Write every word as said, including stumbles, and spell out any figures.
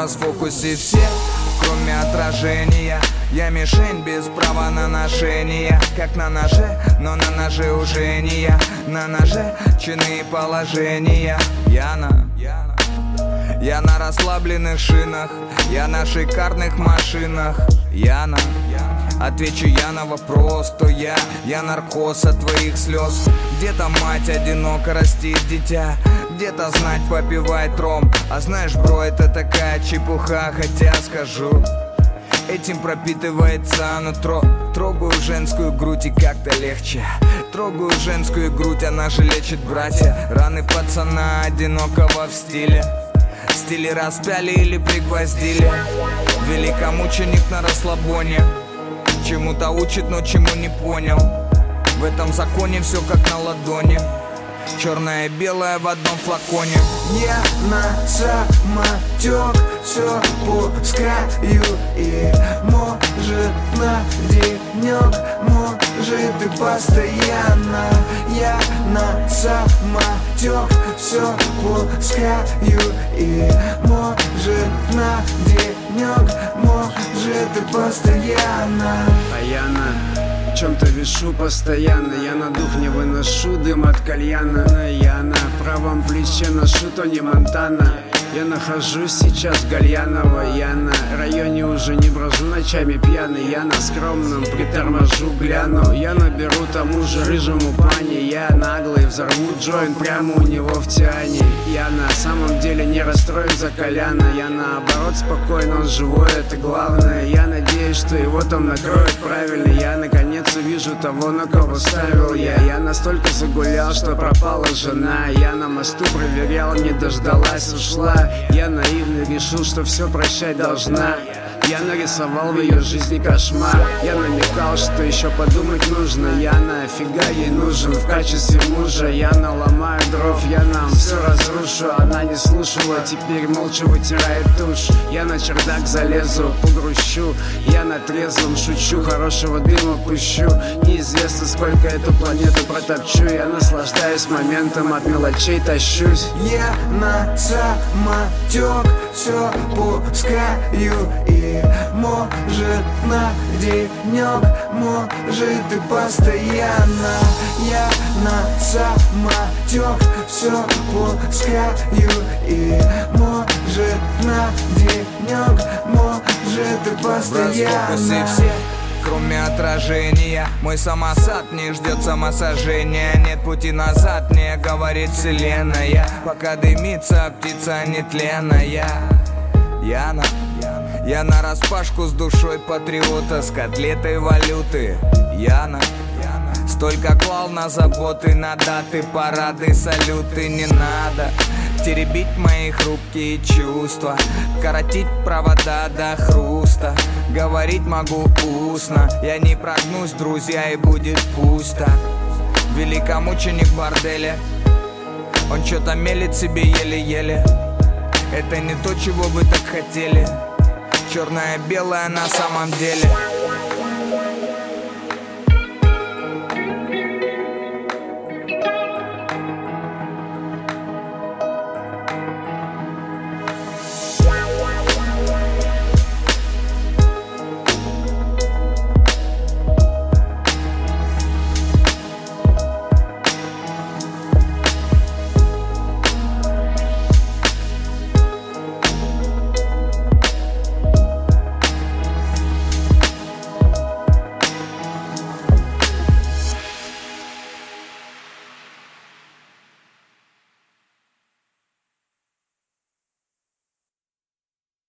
расфокусе все, кроме отражения. Я мишень без права на ношение. Как на ноже, но на ноже уже не я. На ноже чины и положения. Я на, я на расслабленных шинах. Я на шикарных машинах. Я на, отвечу я на вопрос, то я. Я наркоз от твоих слез. Где-то мать одиноко растит дитя, где-то знать попивает ром. А знаешь, бро, это такая чепуха. Хотя скажу, этим пропитывается нутро. Трогаю женскую грудь и как-то легче. Трогаю женскую грудь, она же лечит, братья. Раны пацана одинокого в стиле. В стиле распяли или пригвоздили. Великомученик на расслабоне. Чему-то учит, но чему не понял. В этом законе все как на ладони. Черное и белое в одном флаконе. Я на самотек все пускаю. И может на денек, может и постоянно. Я на самотек все пускаю. И может на денек, может и постоянно. А я на чем-то вешу постоянно. Я на дух не выношу дым от кальяна. Я на правом плече ношу Тони Монтана. Я нахожусь сейчас в Гальяново. Я на районе уже не брожу ночами пьяный. Я на скромном приторможу, гляну. Я наберу тому же рыжему пани. Я наглый, взорву джойнт прямо у него в тиане. Я на самом деле не расстроен за Коляна. Я наоборот спокойно, он живой, это главное. Я надеюсь, что его там накроют правильно. Я наконец увижу того, на кого ставил я. Я настолько загулял, что пропала жена. Я на мосту проверял, не дождалась, ушла. Я наивно решил, что все прощать должна. Я нарисовал в ее жизни кошмар. Я намекал, что еще подумать нужно. Я нафига ей нужен в качестве мужа. Я наломаю дров, я нам все разрушу. Она не слушала, теперь молча вытирает тушь. Я на чердак залезу, погрущу. Я на трезвом шучу, хорошего дыма пущу. Неизвестно, сколько эту планету протопчу. Я наслаждаюсь моментом, от мелочей тащусь. Я на самотек все пускаю. И может на денек, может и постоянно. Я на самотек все пускаю. И может на денек, может и постоянно. Все, кроме отражения. Мой самосад не ждет самосожжения. Нет пути назад, мне говорит вселенная. Пока дымится птица нетленная. Я на, я на распашку с душой патриота, с котлетой валюты. Я на, столько клал на заботы, на даты, парады, салюты. Не надо теребить мои хрупкие чувства, коротить провода до хруста. Говорить могу устно, я не прогнусь, друзья, и будет пусто. Великомученик в борделе, он что-то мелет себе еле-еле. Это не то, чего вы так хотели. Черное-белое на самом деле.